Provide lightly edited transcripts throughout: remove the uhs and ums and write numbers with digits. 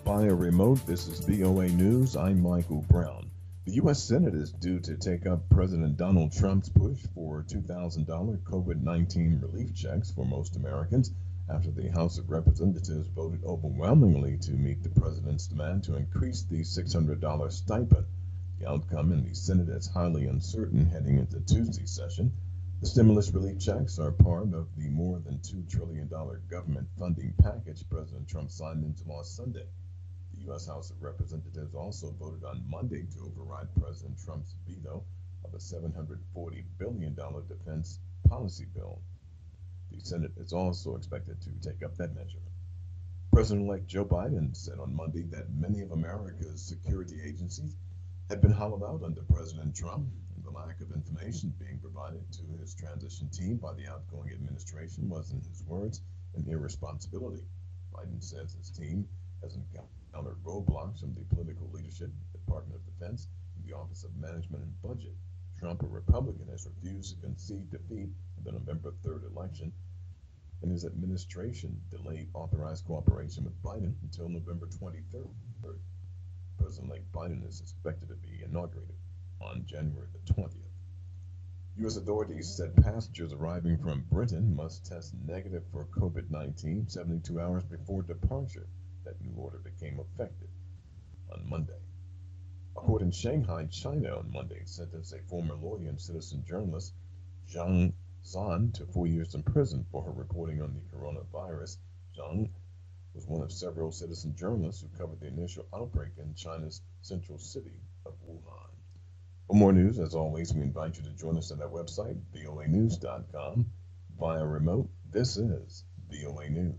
Via remote, this is VOA News. I'm Michael Brown. The U.S. Senate is due to take up President Donald Trump's push for $2,000 COVID-19 relief checks for most Americans after the House of Representatives voted overwhelmingly to meet the president's demand to increase the $600 stipend. The outcome in the Senate is highly uncertain heading into Tuesday's session. The stimulus relief checks are part of the more than $2 trillion government funding package President Trump signed into law Sunday. The U.S. House of Representatives also voted on Monday to override President Trump's veto of a $740 billion defense policy bill. The Senate is also expected to take up that measure. President-elect Joe Biden said on Monday that many of America's security agencies had been hollowed out under President Trump, and the lack of information being provided to his transition team by the outgoing administration was, in his words, an irresponsibility. Biden says his team has encountered roadblocks from the political leadership, Department of Defense, and the Office of Management and Budget. Trump, a Republican, has refused to concede defeat in the November 3rd election, and his administration delayed authorized cooperation with Biden until November 23rd. President-elect Biden is expected to be inaugurated on January the 20th. U.S. authorities said passengers arriving from Britain must test negative for COVID-19 72 hours before departure. That new order became effective on Monday. A court in Shanghai, China on Monday sentenced a former lawyer and citizen journalist, Zhang Zhan, to 4 years in prison for her reporting on the coronavirus. Zhang was one of several citizen journalists who covered the initial outbreak in China's central city of Wuhan. For more news, as always, we invite you to join us at our website, voanews.com. Via remote, this is VOA News.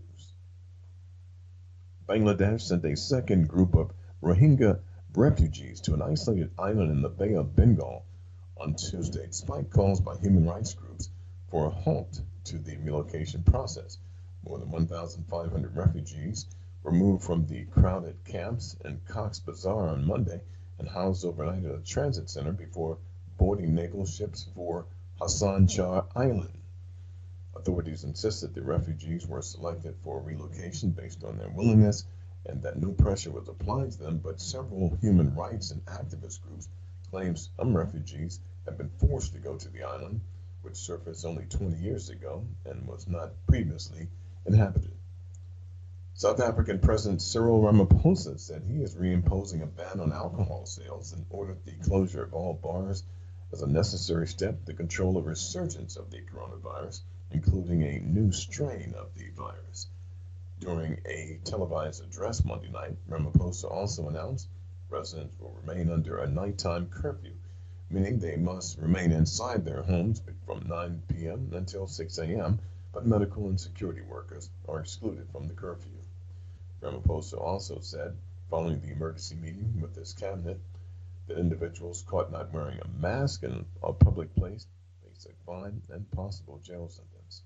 Bangladesh sent a second group of Rohingya refugees to an isolated island in the Bay of Bengal on Tuesday, despite calls by human rights groups for a halt to the relocation process. More than 1,500 refugees were moved from the crowded camps in Cox's Bazar on Monday and housed overnight at a transit center before boarding naval ships for Hassan Char Island. Authorities insisted the refugees were selected for relocation based on their willingness and that no pressure was applied to them, but several human rights and activist groups claim some refugees have been forced to go to the island, which surfaced only 20 years ago and was not previously inhabited. South African President Cyril Ramaphosa said he is reimposing a ban on alcohol sales and ordered the closure of all bars as a necessary step to control a resurgence of the coronavirus, including a new strain of the virus. During a televised address Monday night, Ramaphosa also announced residents will remain under a nighttime curfew, meaning they must remain inside their homes from 9 p.m. until 6 a.m., but medical and security workers are excluded from the curfew. Ramaphosa also said, following the emergency meeting with his cabinet, that individuals caught not wearing a mask in a public place face a fine and possible jail sentence.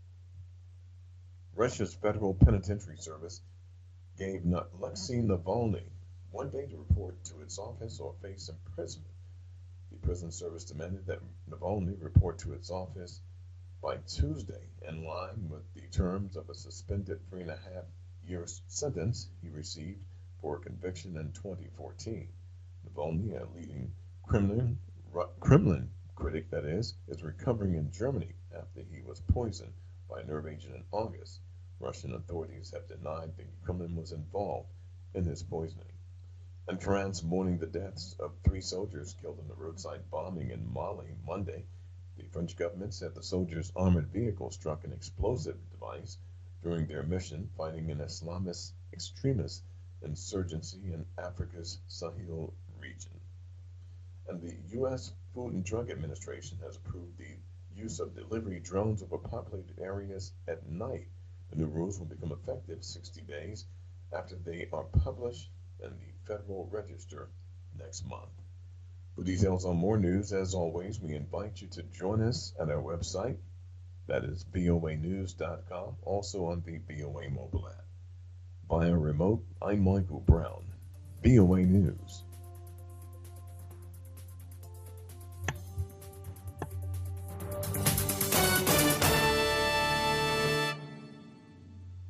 Russia's Federal Penitentiary Service gave Alexei Navalny 1 day to report to its office or face imprisonment. The prison service demanded that Navalny report to its office by Tuesday, in line with the terms of a suspended 3.5-year sentence he received for a conviction in 2014. Navalny, a leading Kremlin critic, is recovering in Germany after he was poisoned by a nerve agent in August. Russian authorities have denied the Kremlin was involved in his poisoning. And France mourning the deaths of 3 soldiers killed in the roadside bombing in Mali Monday. The French government said the soldiers' armored vehicle struck an explosive device during their mission fighting an Islamist extremist insurgency in Africa's Sahel region. And the U.S. Food and Drug Administration has approved the use of delivery drones over populated areas at night. The new rules will become effective 60 days after they are published in the Federal Register next month. For details on more news, as always, we invite you to join us at our website. That is voanews.com, also on the VOA mobile app. Via remote, I'm Michael Brown, VOA News.